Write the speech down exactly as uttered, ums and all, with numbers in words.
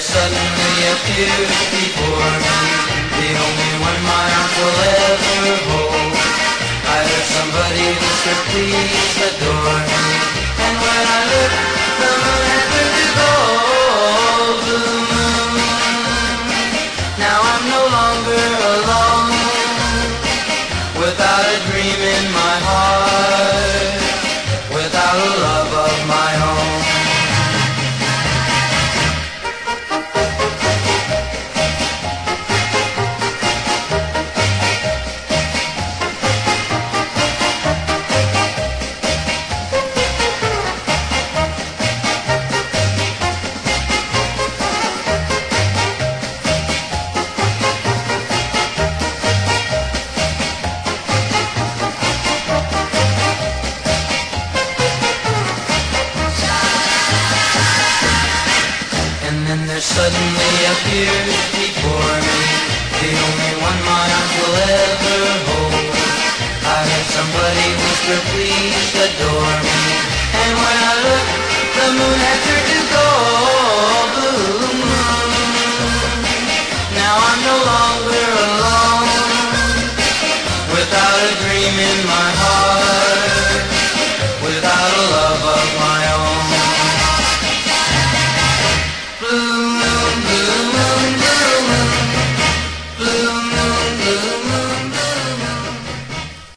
suddenly appeared before me, the only one my arms will ever hold. I heard somebody whisper, please adore me, and when I looked, the moon had turned to gold. The moon. Now I'm no longer alone, without a dream in my heart, without a love of my own. Suddenly appeared before me, the only one my arms will ever hold. I heard somebody whisper, please